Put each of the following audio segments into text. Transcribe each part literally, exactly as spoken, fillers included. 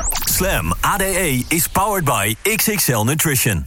Slam A D E is powered by X X L Nutrition.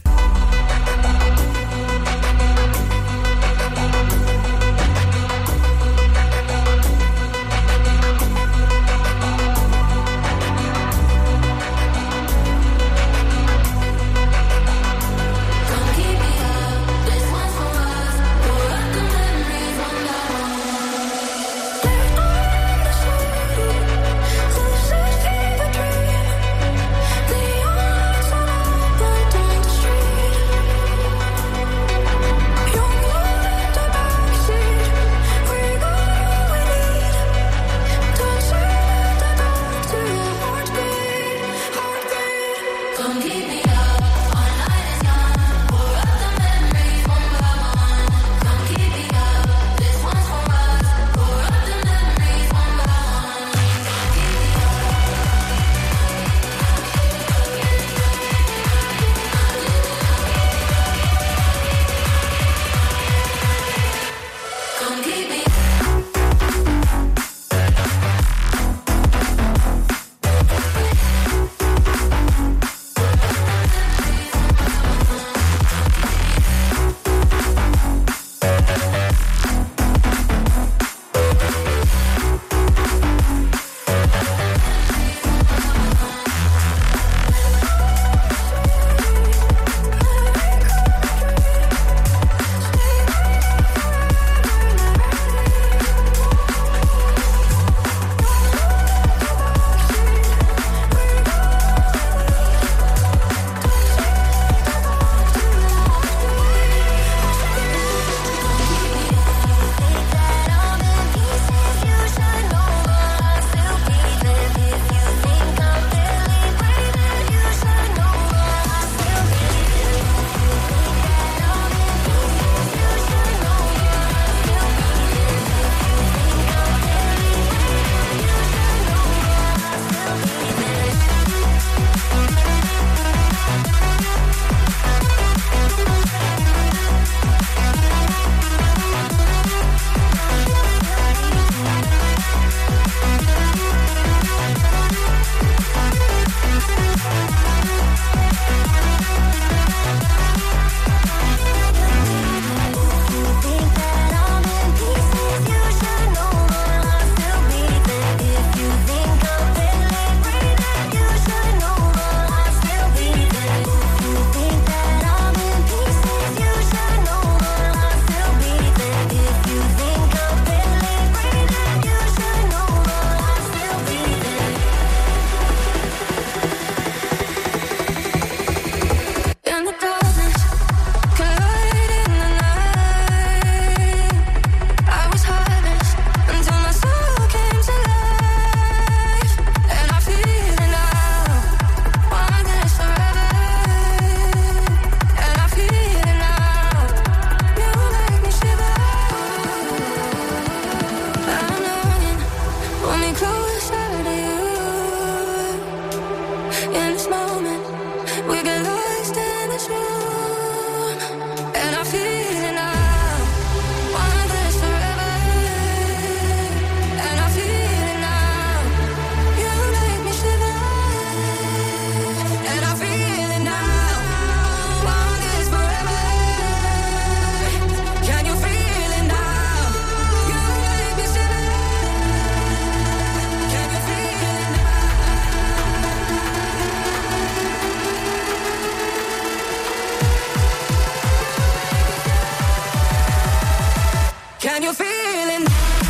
Can you feel it?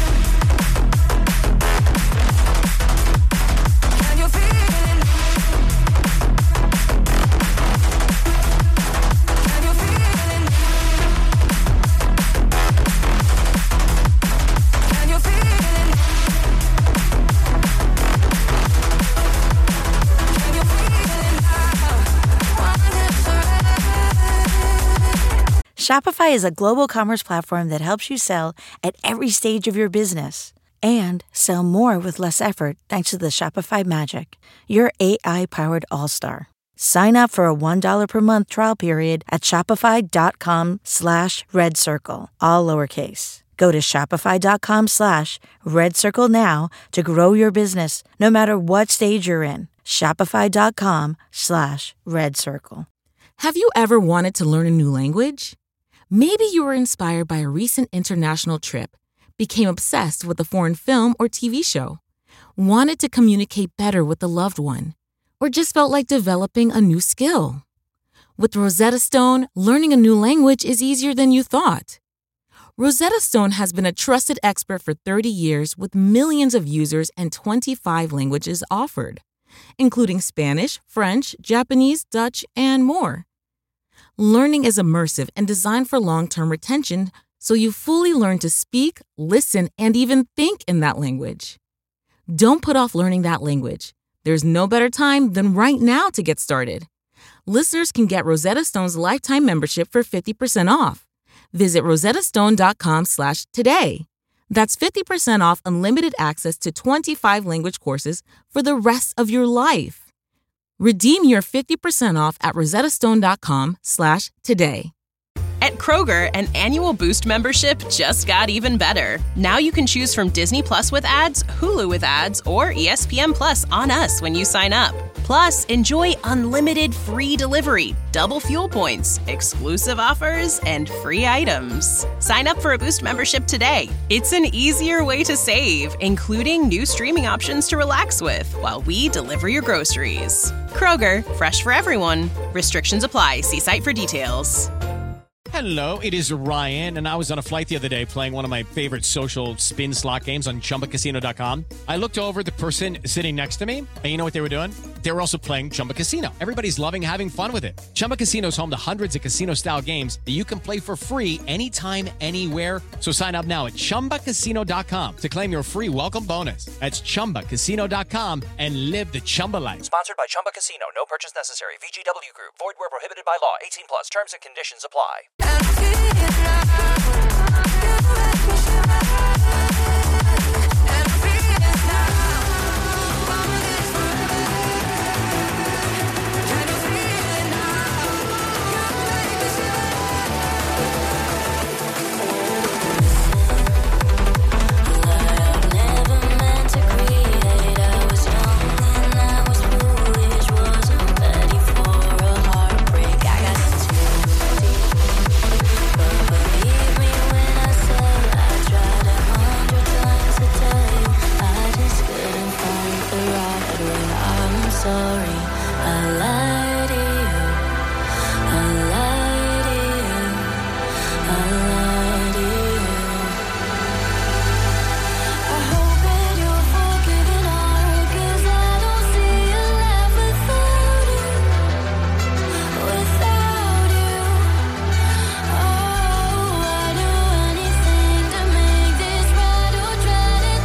Can you feel it? Can you feel it? Can you feel it? Can you feel it now? Wonder forever. Shopify is a global commerce platform that helps you sell at every stage of your business and sell more with less effort thanks to the Shopify magic, your A I-powered all-star. Sign up for a one dollar per month trial period at shopify.com slash red circle, all lowercase. Go to shopify.com slash red circle now to grow your business no matter what stage you're in. Shopify.com slash Red Circle. Have you ever wanted to learn a new language? Maybe you were inspired by a recent international trip, became obsessed with a foreign film or T V show, wanted to communicate better with a loved one, or just felt like developing a new skill. With Rosetta Stone, learning a new language is easier than you thought. Rosetta Stone has been a trusted expert for thirty years with millions of users and twenty-five languages offered, including Spanish, French, Japanese, Dutch, and more. Learning is immersive and designed for long-term retention, so you fully learn to speak, listen, and even think in that language. Don't put off learning that language. There's no better time than right now to get started. Listeners can get Rosetta Stone's lifetime membership for fifty percent off. Visit rosettastone.com slash today. That's fifty percent off unlimited access to twenty-five language courses for the rest of your life. Redeem your fifty percent off at rosettastone.com slash today. At Kroger, an annual Boost membership just got even better. Now you can choose from Disney Plus with ads, Hulu with ads, or E S P N Plus on us when you sign up. Plus, enjoy unlimited free delivery, double fuel points, exclusive offers, and free items. Sign up for a Boost membership today. It's an easier way to save, including new streaming options to relax with while we deliver your groceries. Kroger, fresh for everyone. Restrictions apply. See site for details. Hello, it is Ryan, and I was on a flight the other day playing one of my favorite social spin slot games on Chumba Casino dot com. I looked over at the person sitting next to me, and you know what they were doing? They were also playing Chumba Casino. Everybody's loving having fun with it. Chumba Casino is home to hundreds of casino-style games that you can play for free anytime, anywhere. So sign up now at Chumba Casino dot com to claim your free welcome bonus. That's Chumba Casino dot com and live the Chumba life. Sponsored by Chumba Casino. No purchase necessary. V G W Group. Void where prohibited by law. eighteen plus. Terms and conditions apply.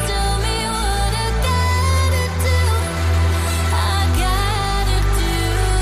I gotta do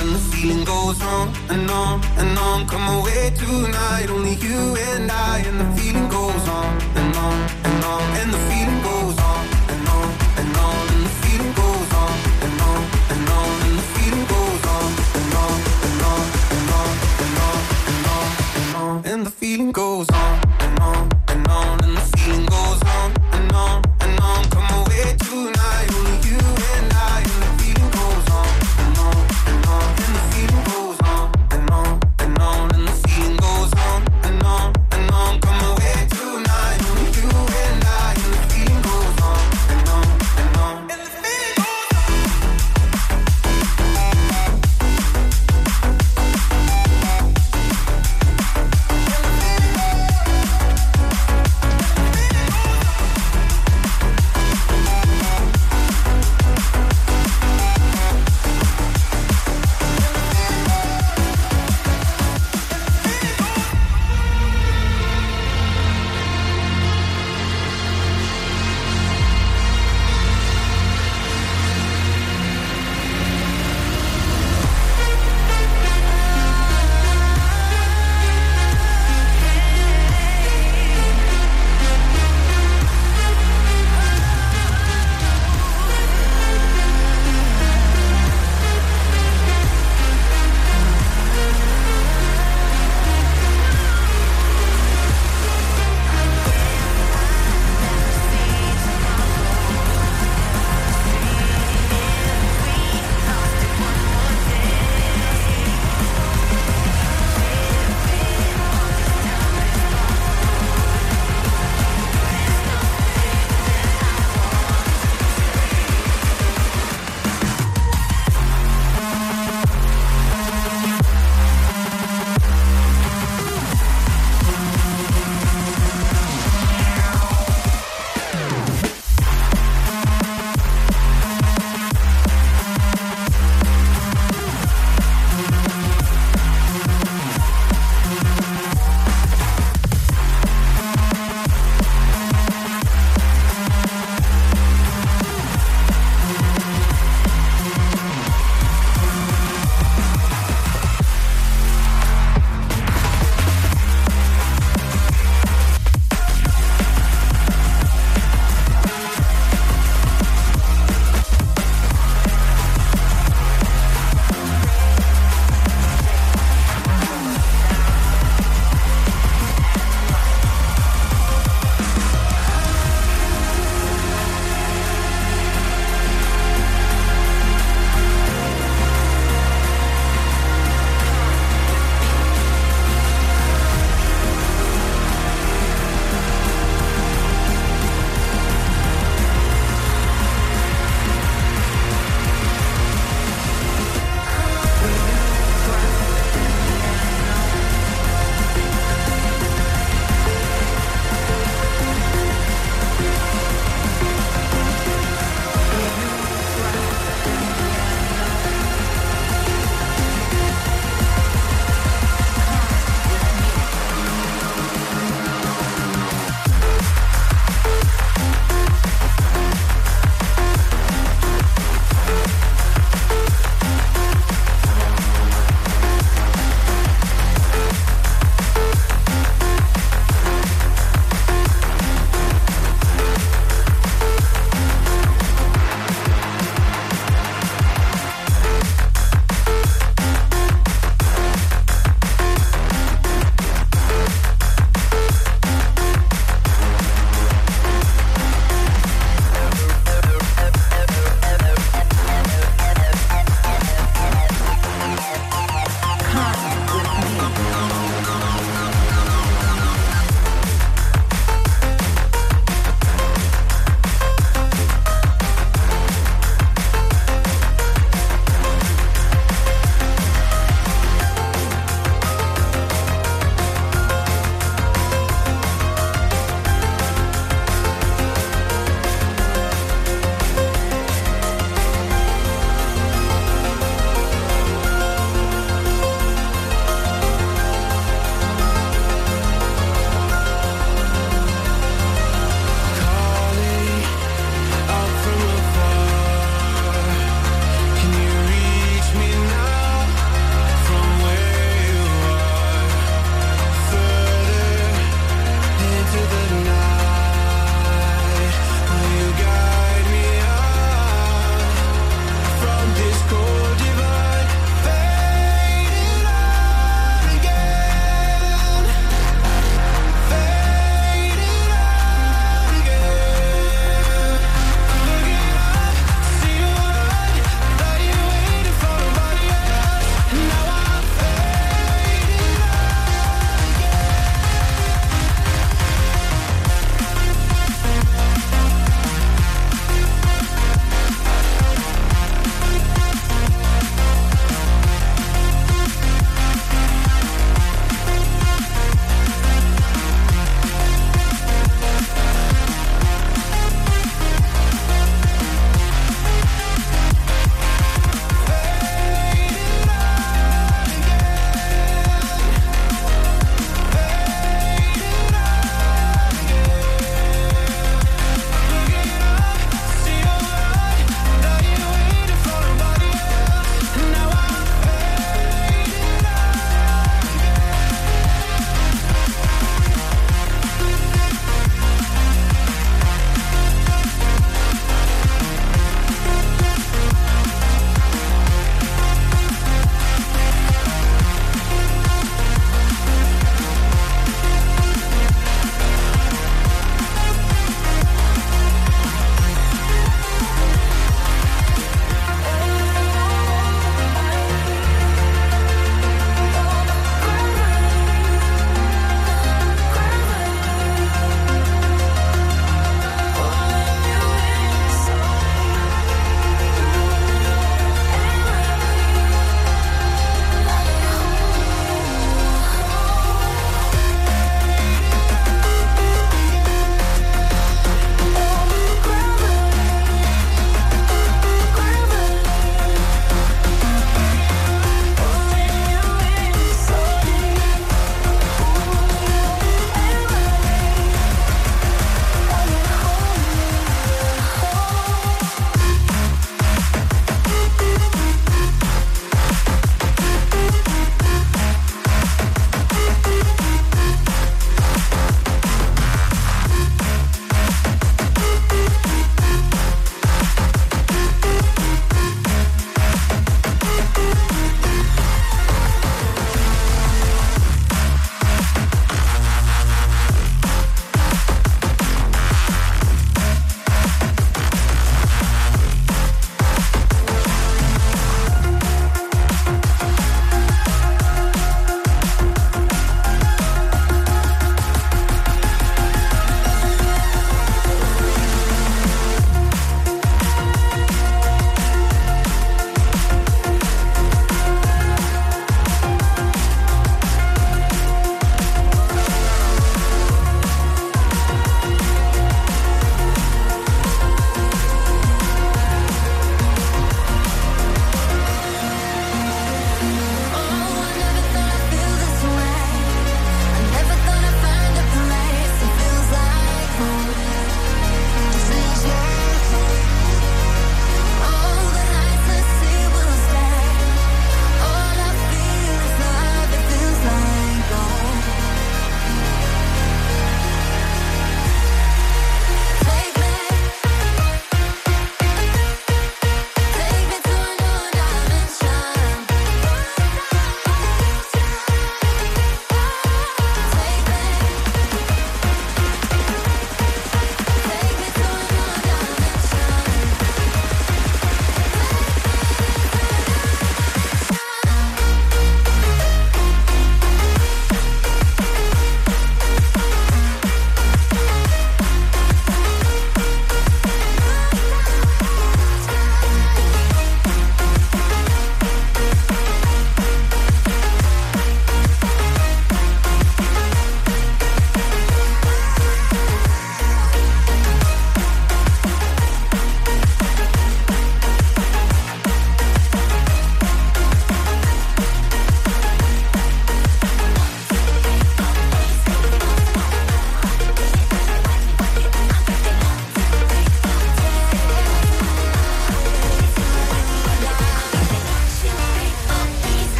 and the feeling goes on and on and on. Come away tonight, only you and I, and the feeling goes on and on and on, and the feeling goes on and on and on, and the feeling goes on and on and on, and the feeling goes on and on and on and on and on and on and on, and the feeling goes on and on and on, and the feeling goes on and on and on. Come away tonight, only you and I, and the feeling goes on and on and on, and the feeling goes on and on and on, and the feeling goes on and on and on. Come away tonight, only you and I, and the feeling goes on.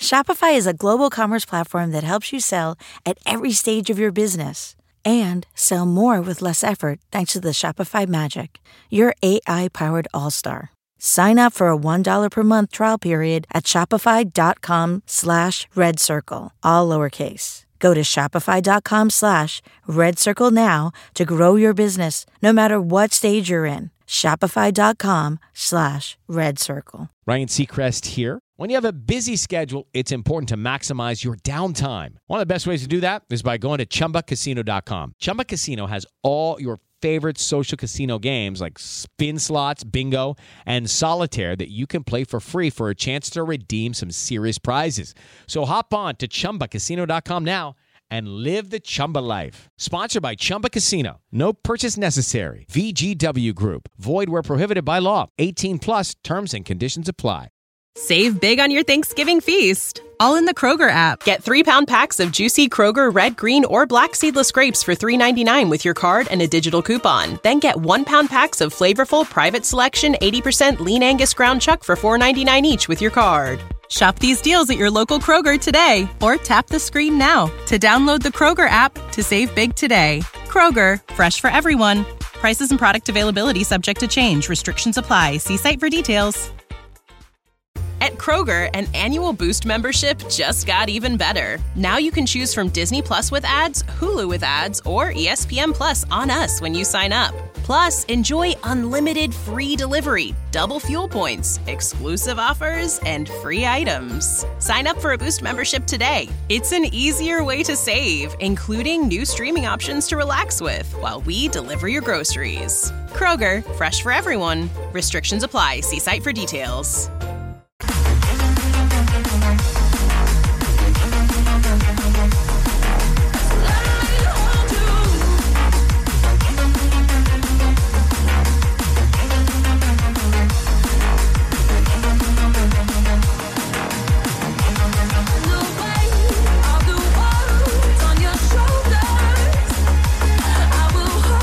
Shopify is a global commerce platform that helps you sell at every stage of your business and sell more with less effort thanks to the Shopify Magic, your A I-powered all-star. Sign up for a one dollar per month trial period at shopify.com slash red circle, all lowercase. Go to shopify.com slash red circle now to grow your business no matter what stage you're in. Shopify.com slash red circle. Ryan Seacrest here. When you have a busy schedule, it's important to maximize your downtime. One of the best ways to do that is by going to chumba casino dot com. Chumba Casino has all your favorite social casino games like spin slots, bingo, and solitaire that you can play for free for a chance to redeem some serious prizes. So hop on to chumba casino dot com now and live the Chumba life. Sponsored by Chumba Casino. No purchase necessary. V G W Group. Void where prohibited by law. eighteen plus terms and conditions apply. Save big on your Thanksgiving feast, all in the Kroger app. Get three-pound packs of juicy Kroger red, green, or black seedless grapes for three ninety-nine with your card and a digital coupon. Then get one-pound packs of flavorful Private Selection eighty percent lean Angus ground chuck for four ninety-nine each with your card. Shop these deals at your local Kroger today, or tap the screen now to download the Kroger app to save big today. Kroger, fresh for everyone. Prices and product availability subject to change. Restrictions apply. See site for details. At Kroger, an annual Boost membership just got even better. Now you can choose from Disney Plus with ads, Hulu with ads, or E S P N Plus on us when you sign up. Plus, enjoy unlimited free delivery, double fuel points, exclusive offers, and free items. Sign up for a Boost membership today. It's an easier way to save, including new streaming options to relax with while we deliver your groceries. Kroger, fresh for everyone. Restrictions apply. See site for details.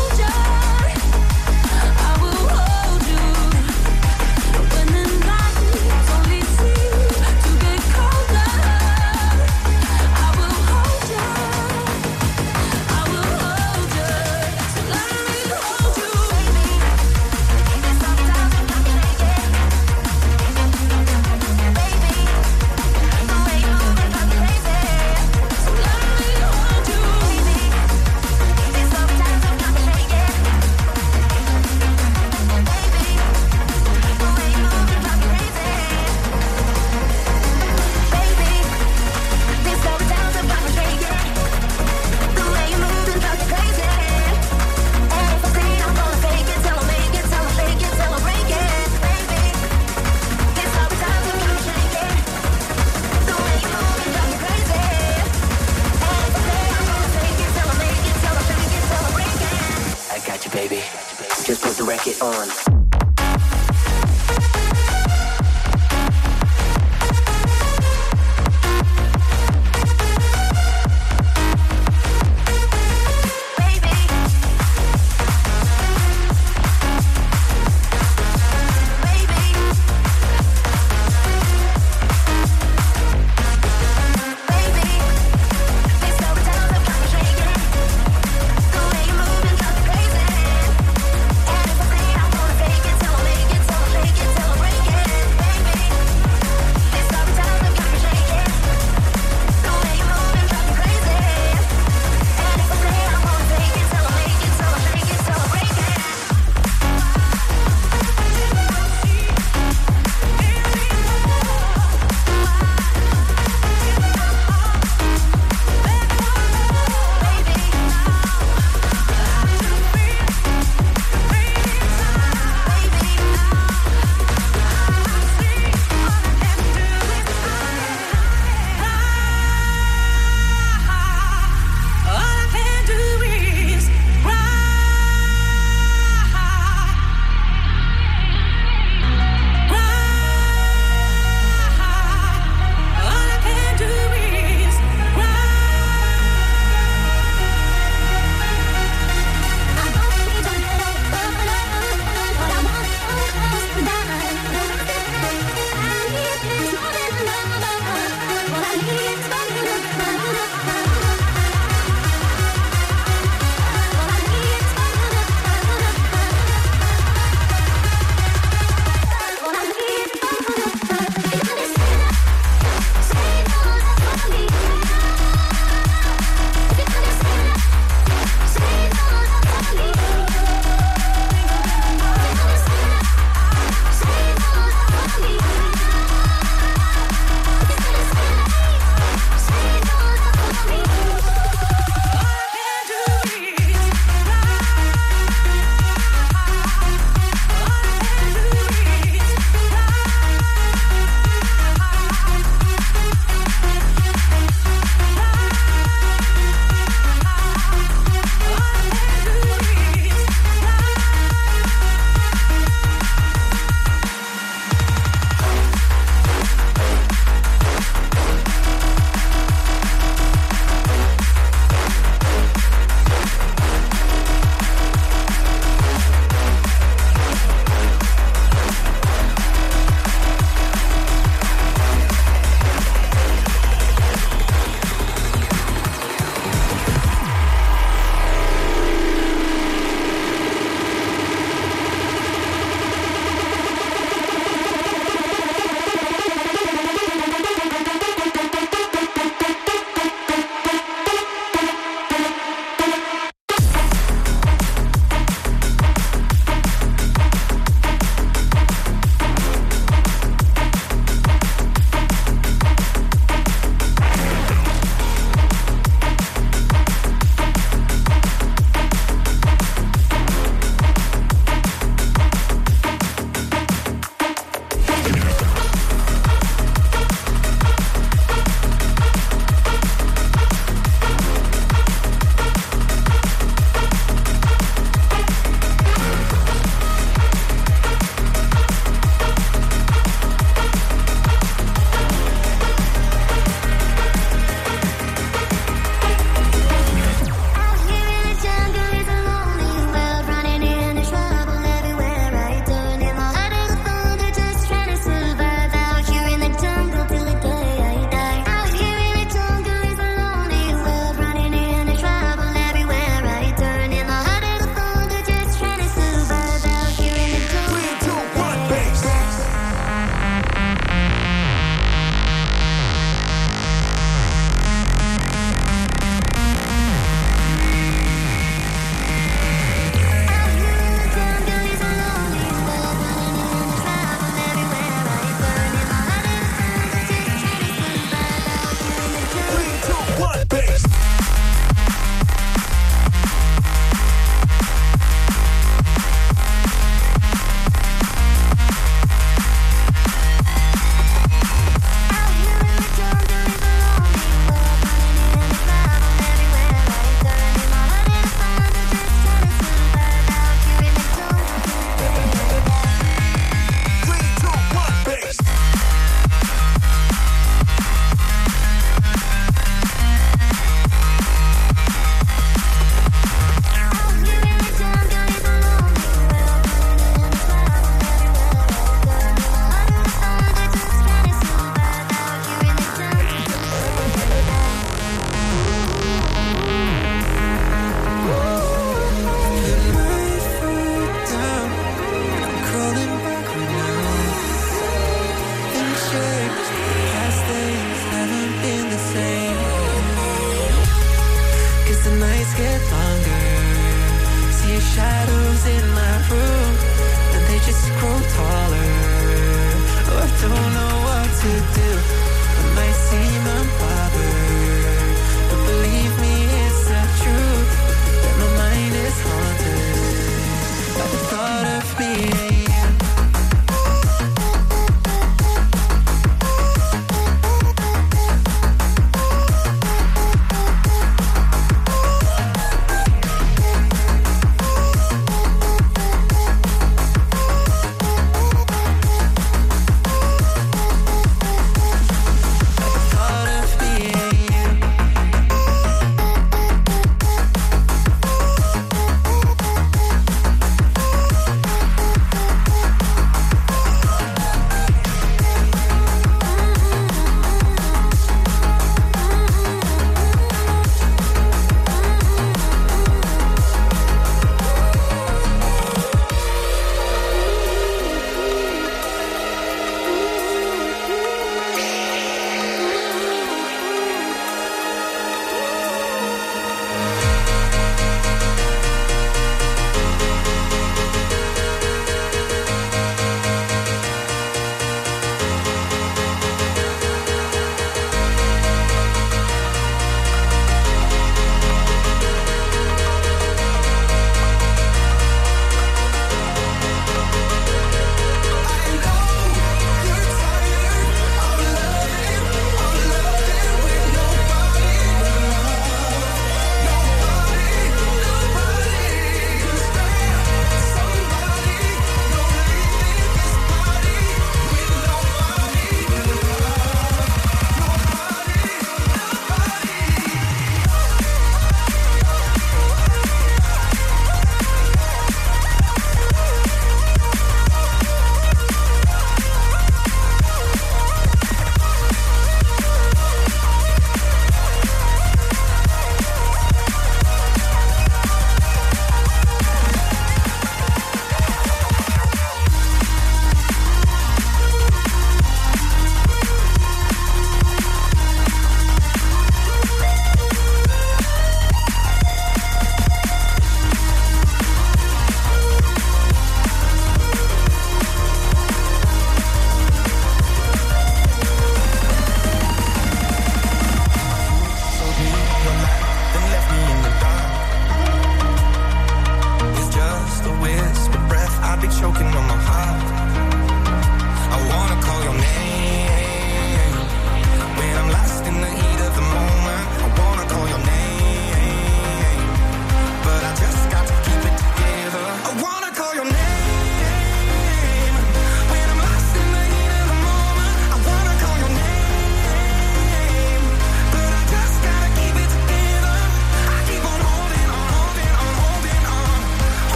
I will hold you when the night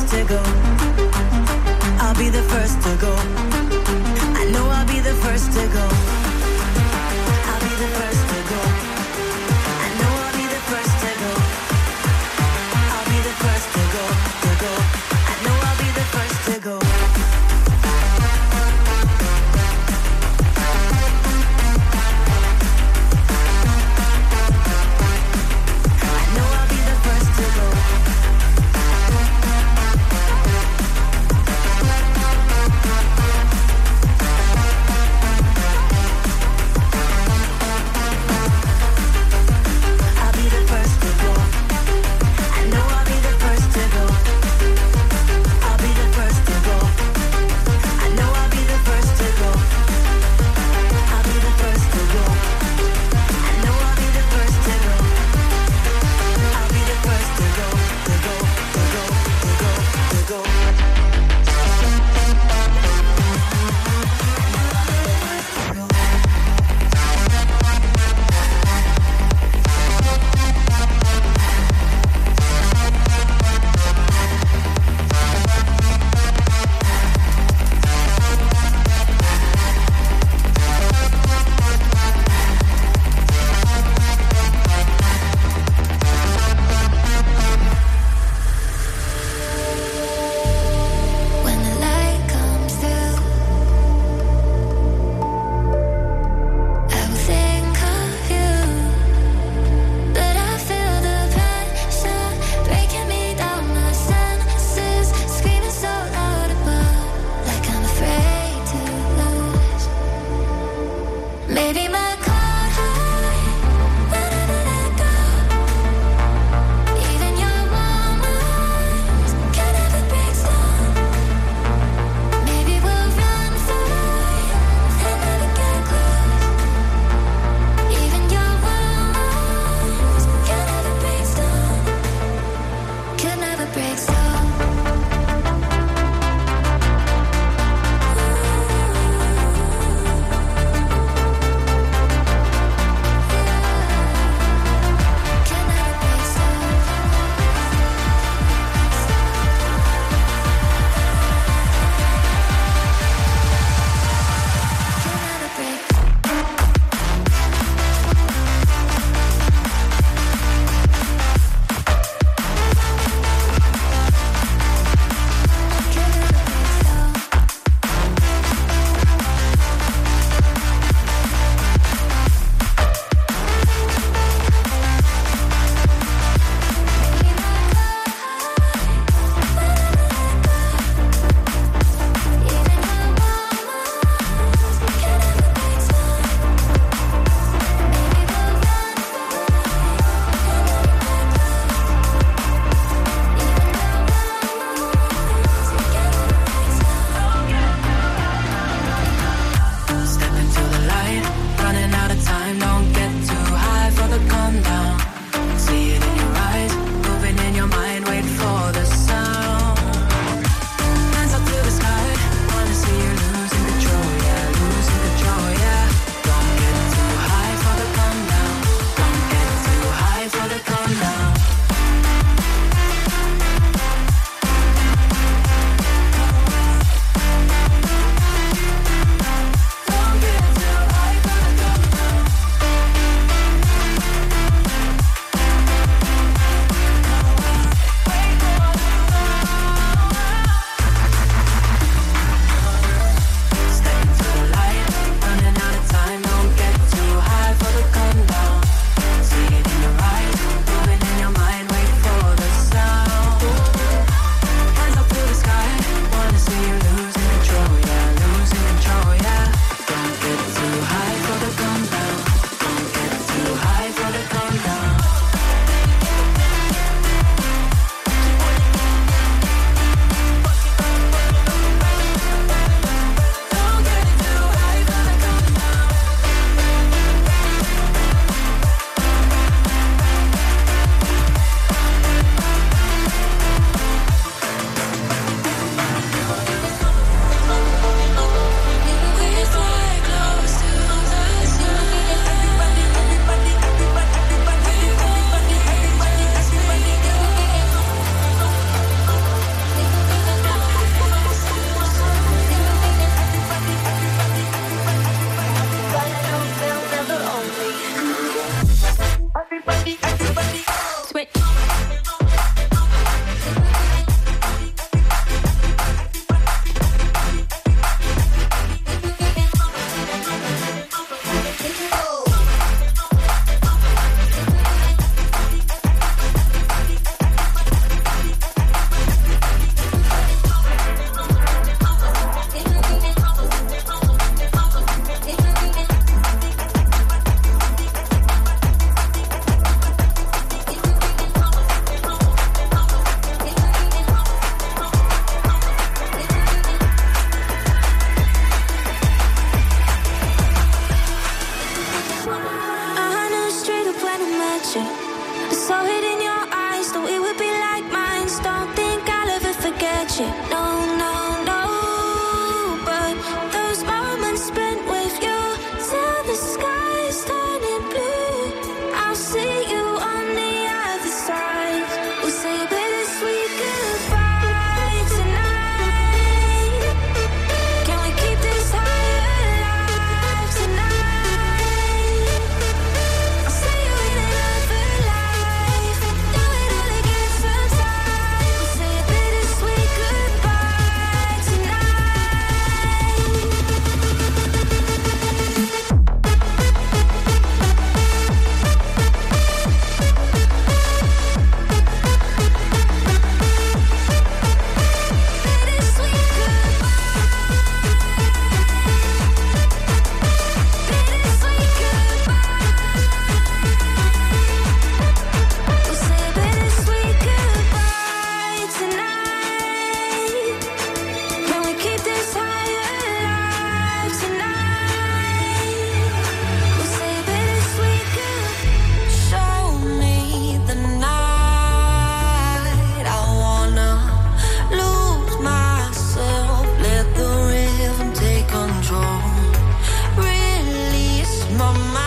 first to go. I'll be the first to go. I know I'll be the first to go. I'll be the first to go. I know I'll be the first to go. I'll be the first to go, to go. I know I'll be the first to go. I know I'll be the first to go. I touch it, no, no, no. But those moments spent with you till the sky is turning blue. I'll see you on the other side. We'll say a bittersweet goodbye tonight. Can we keep this high alive tonight? I'll see you in another life. Do it all again sometime. We'll say a bittersweet goodbye tonight. Bittersweet goodbye. Bittersweet goodbye. We'll say a bittersweet goodbye tonight. Can we keep this high alive tonight? We'll say a bittersweet goodbye. Show me the night. I wanna lose myself. Let the rhythm take control. Release my mind.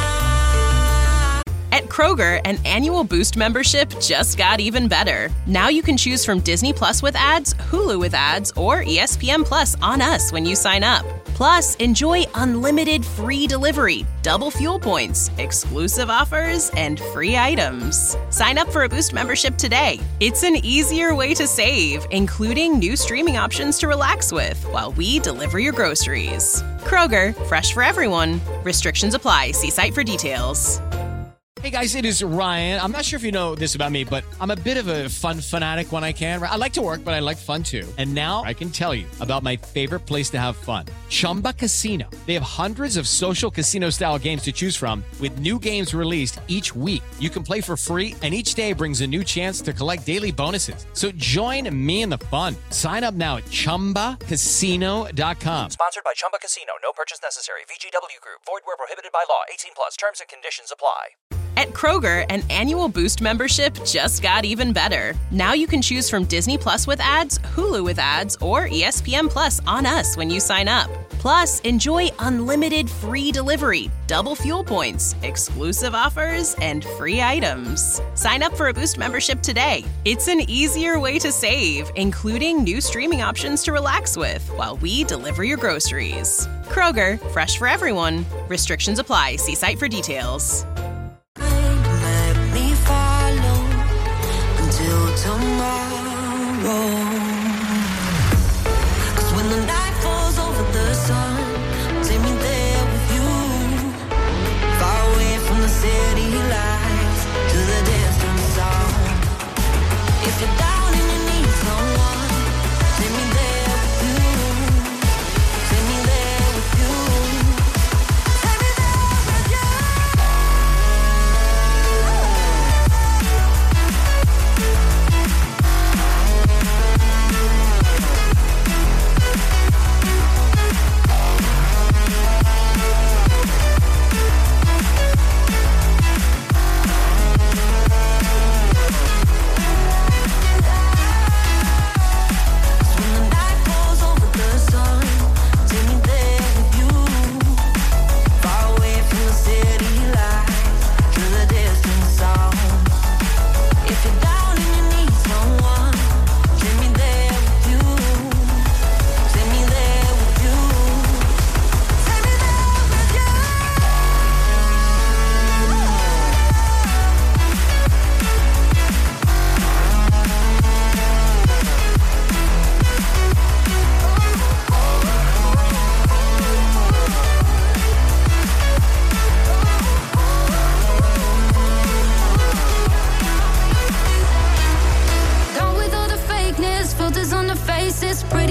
At Kroger, an annual Boost membership just got even better. Now you can choose from Disney Plus with ads, Hulu with ads, or E S P N Plus on us when you sign up. Plus, enjoy unlimited free delivery, double fuel points, exclusive offers, and free items. Sign up for a Boost membership today. It's an easier way to save, including new streaming options to relax with while we deliver your groceries. Kroger, fresh for everyone. Restrictions apply. See site for details. Hey guys, it is Ryan. I'm not sure if you know this about me, but I'm a bit of a fun fanatic when I can. I like to work, but I like fun too. And now I can tell you about my favorite place to have fun. Chumba Casino. They have hundreds of social casino style games to choose from with new games released each week. You can play for free and each day brings a new chance to collect daily bonuses. So join me in the fun. Sign up now at chumba casino dot com. Sponsored by Chumba Casino. No purchase necessary. V G W Group. Void where prohibited by law. eighteen plus. Terms and conditions apply. At Kroger, an annual Boost membership just got even better. Now you can choose from Disney Plus with ads, Hulu with ads, or E S P N Plus on us when you sign up. Plus, enjoy unlimited free delivery, double fuel points, exclusive offers, and free items. Sign up for a Boost membership today. It's an easier way to save, including new streaming options to relax with while we deliver your groceries. Kroger, fresh for everyone. Restrictions apply. See site for details. Let me follow until tomorrow. 'Cause when the night falls over the sun, take me there with you. Far away from the city lights to the distant sound. If you're down and you need someone, take me there with you. Take me there with you. Take me there with you. When the night falls over the sun, take me there with you. Far away from the city lights to the distant sound. If you're down and you need someone, take me there with you. Take me there with you. Take me there with you. Done with all the fakeness, filters on the faces, pretty